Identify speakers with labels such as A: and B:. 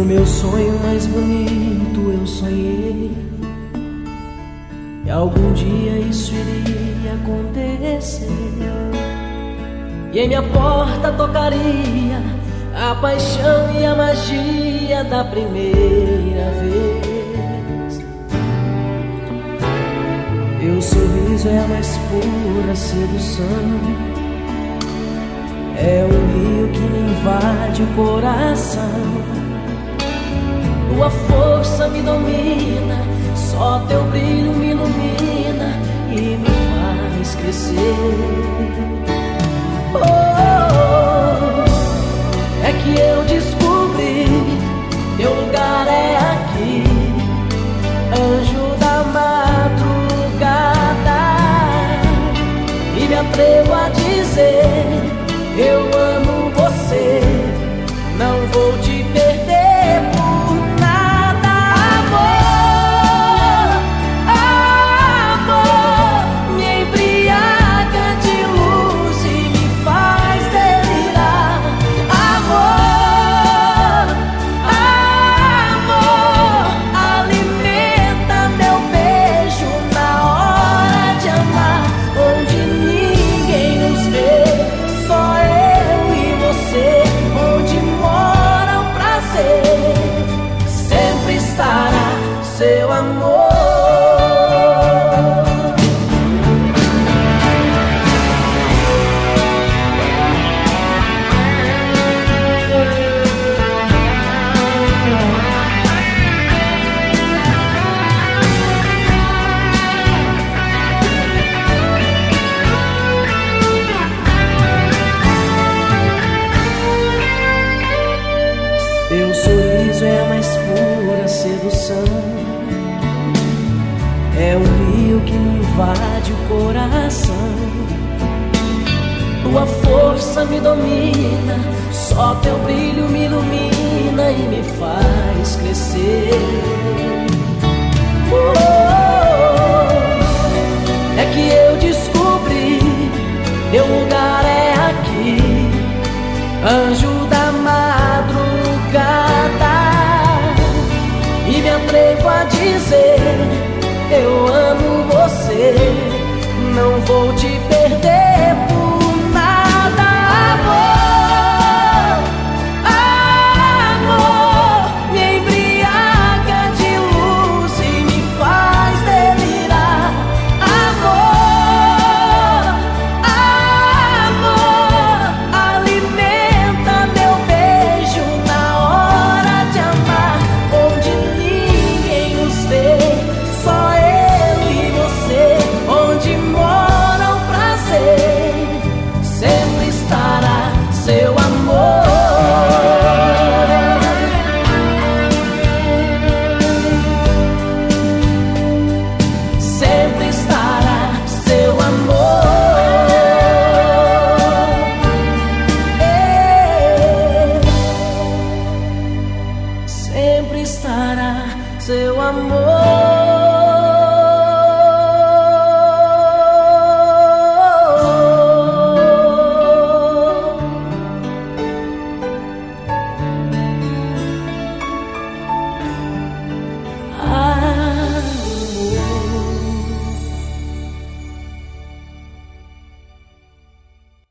A: meu sonho mais bonito eu sonhei que algum dia isso iria acontecer, e em minha porta tocaria a paixão e a magia da primeira vez. Teu sorriso é a mais pura sedução, é um rio que me invade o coração. Tua força me domina, só teu brilho me ilumina e me faz crescer. É que eu descobri, teu lugar é aqui, anjo da madrugada, e me atrevo a dizer, eu amo você, não vou te perder por nada. Amor, amor, me embriaga de luz e me faz delirar. Amor, amor, alimenta meu beijo na hora de amar, onde ninguém nos vê, só eu e você, onde mora o prazer, sempre estará seu amor. Teu sorriso é a mais pura sedução, é um rio que me invade o coração. Tua força me domina, só teu brilho me ilumina e me faz crescer. É que eu descobri, teu lugar é aqui, anjo da madrugada, e me atrevo a dizer, eu amo